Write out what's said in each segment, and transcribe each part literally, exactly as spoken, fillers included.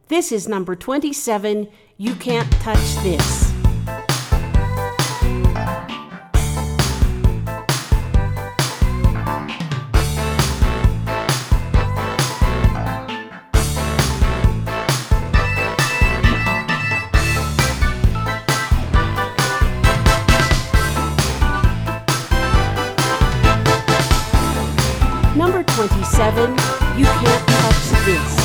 This is number twenty-seven. You can't touch this. Number twenty-seven, you can't touch this.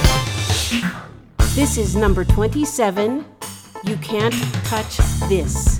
This is number twenty-seven, you can't touch this.